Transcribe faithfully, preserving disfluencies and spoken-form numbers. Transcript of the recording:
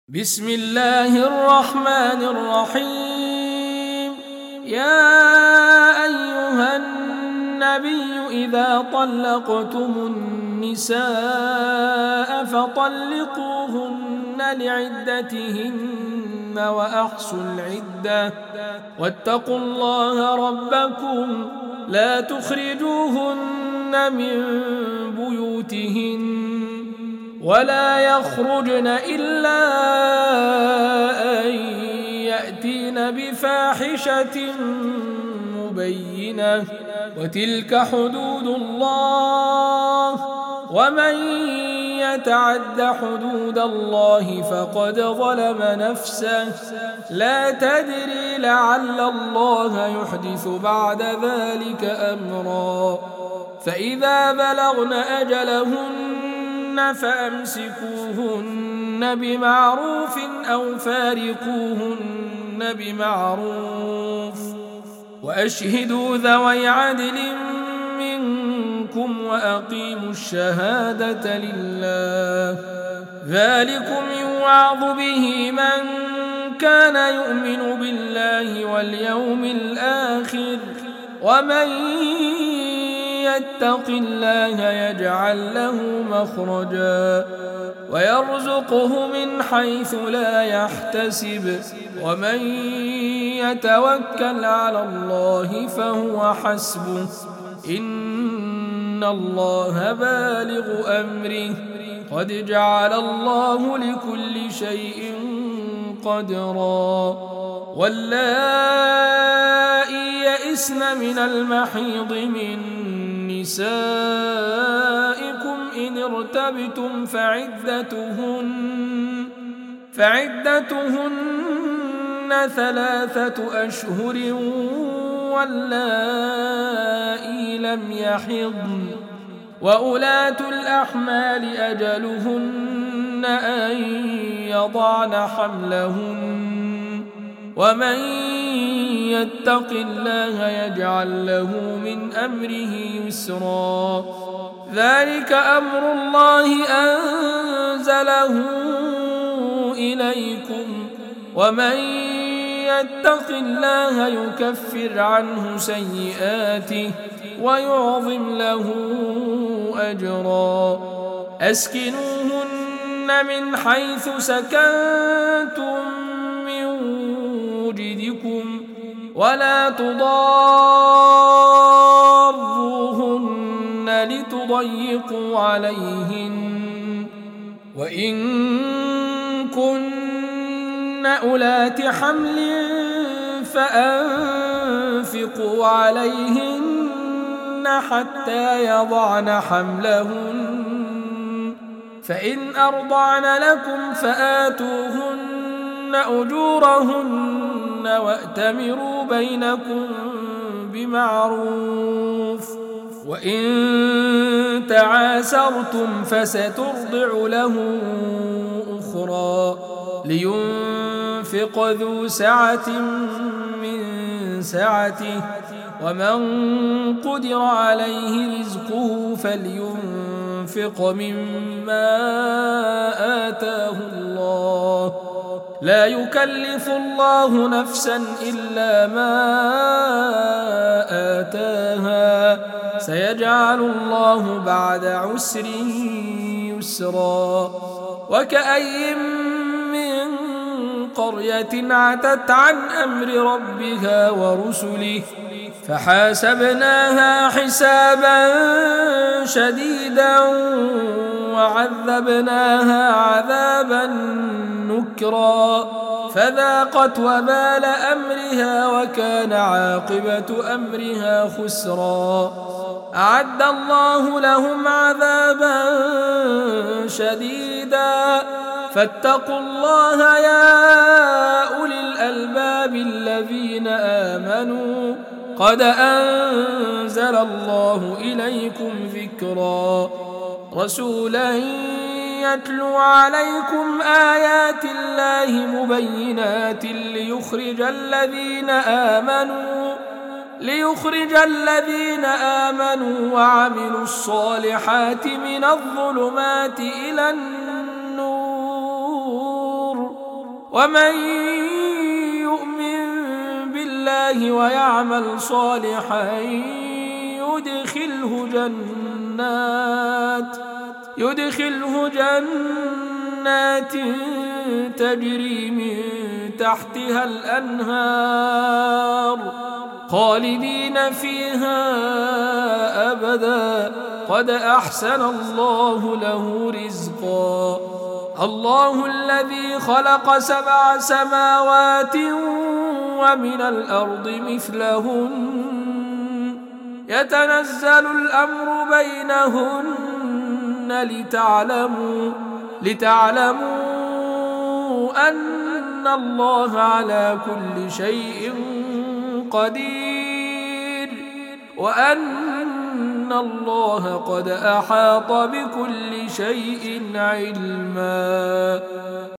بسم الله الرحمن الرحيم. يا أيها النبي إذا طلقتم النساء فطلقوهن لعدتهن وأحصوا العدة واتقوا الله ربكم لا تخرجوهن من بيوتهن ولا يخرجن إلا أن يأتين بفاحشة مبينة وتلك حدود الله ومن يتعد حدود الله فقد ظلم نفسه لا تدري لعل الله يحدث بعد ذلك أمرا. فإذا بلغن أجلهن فأمسكوهن بمعروف أو فارقوهن بمعروف وأشهدوا ذوي عدل منكم وأقيموا الشهادة لله ذلكم يوعظ به من كان يؤمن بالله واليوم الآخر ومن يتق الله يجعل له مخرجا ويرزقه من حيث لا يحتسب ومن يتوكل على الله فهو حسبه إن الله بالغ أمره قد جعل الله لكل شيء قدرا. واللائي يئسن من المحيض من نسائكم إن ارتبتم فعدتهن فعدتهن ثلاثة أشهر واللائي لم يحضن وأولاة الأحمال أجلهن أن يضعن حملهن ومن يتق الله يجعل له من أمره يسرا. ذلك أمر الله أنزله إليكم ومن يتق الله يكفر عنه سيئاته ويعظم له أجرا. أسكنوهن من حيث سكنتم من وجدكم ولا تضاروهن لتضيقوا عليهن وإن كن أولات حمل فأنفقوا عليهن حتى يضعن حملهن فإن أرضعن لكم فآتوهن أجورهن وأتمروا بينكم بمعروف وإن تعاسرتم فسترضع له أخرى لينفق ذو سعة من سعته ومن قدر عليه رزقه فلينفق مما آتاه الله لا يكلف الله نفسا إلا ما آتاها سيجعل الله بعد عسر يسرا. وكأي من قرية عتت عن أمر ربها ورسله فحاسبناها حسابا شديدا وعذبناها عذابا نكرا فذاقت وبال أمرها وكان عاقبة أمرها خسرا. أعد الله لهم عذابا شديدا فاتقوا الله يا أولي الألباب الذين آمنوا قد أنزل الله إليكم ذكرا رسولا يتلو عليكم آيات الله مبينات ليخرج الذين آمنوا ليخرج الذين آمنوا وعملوا الصالحات من الظلمات إلى النور ومن يؤمن بالله ويعمل صالحا يدخله جنات يدخله جنات تجري من تحتها الأنهار خالدين فيها أبدا قد أحسن الله له رزقا. الله الذي خلق سبع سماوات ومن الأرض مثلهن يتنزل الأمر بينهن لتعلموا لتعلموا أن الله على كل شيء قدير وأن الله قد أحاط بكل شيء علما.